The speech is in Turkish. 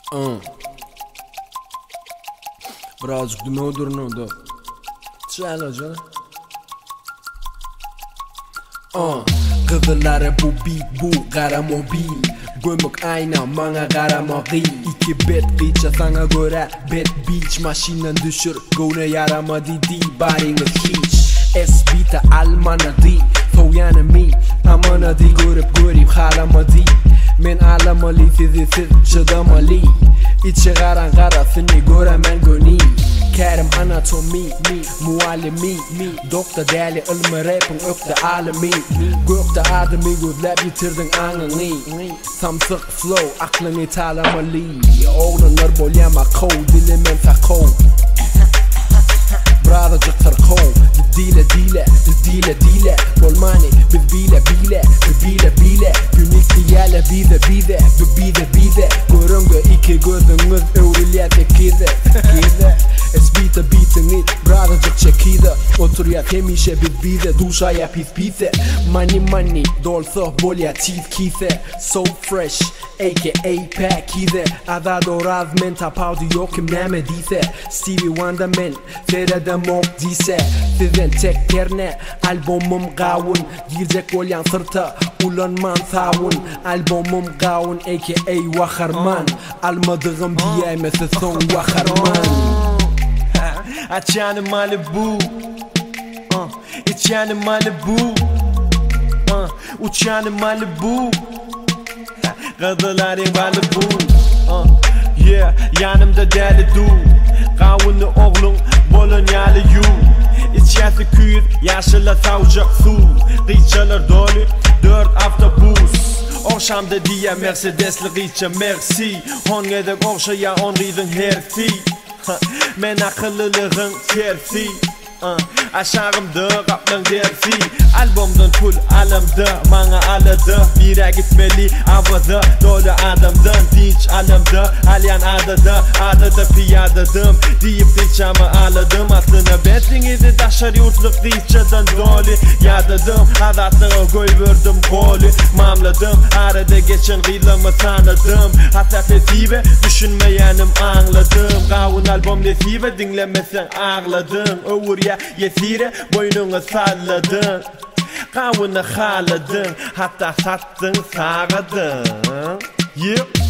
Birazcık dümödürünü Çayla canım. Kızıları bu beat bu kara mobil. Gömük ayna bana kara mobil. İki bet kıyça sana göre bet beach. Maşinen düşür gövne yaramadı değil bariniz hiç. S-Bita almana değil Soğyanı mi amana değil görüp halama değil. Men alamalı sizi siz çıdamalı. İçi karasını göremen gönül. Kerim anatomi, muallimi Doktor deli ilmi rapin ökte alemi Gökte adımı gözlep yitirdin anını Samsık flow aklını talamalı Oğlanlar bolyama kov dilimen sakov Birazcık sarkov Dile Bolmani biz bile Günik diyele bize Görüngü iki gözünüz övrüliyete kize S-Bita beatini birazcık çekide Otur ya hemişe bize duşa ya pise Money dolsa bolya teeth kise So fresh aka pack kise Adado razmen tapavdu yokum neme dise Stevie Wonder men serede mok dise Sizin tek terne albumum gavun Girecek olyan sırta ulanman savun Albumum gavun aka vakarman Almadığım diyemesi son vakarman Açanı Malibu İçanı Malibu Uçanı Malibu Kızıların Malibu Yeah, yanımda deli du Kavunu oğlum Bolonyalı yu İçyası küyür yaşıla savcak su Kıyçalar dolu 4 autobus Oğşamda diye Mercedesli kıyça merci On edek oğşaya on ridin herfi Men akıllılığın tersi Aşağımda kaplan dersi Albomdan full alamda Bana aladı Bire gitmeli avada Dolu adamdan dinç alamda Alyan adada piyadadım Deyip dinçamı aladım Aslına betlingidi daşar yurtluk dinçadan dolu Yadadım Adatlığa koy verdim golü Mamladım Arada geçen gıylımı tanıdım Hatta fesive düşünmeyenim anladım Kavun albom lesive dinlemesen ağladın Öğür ya yesire boynunu salladın Kavunu haladın Hatta sattın sağladın Yeah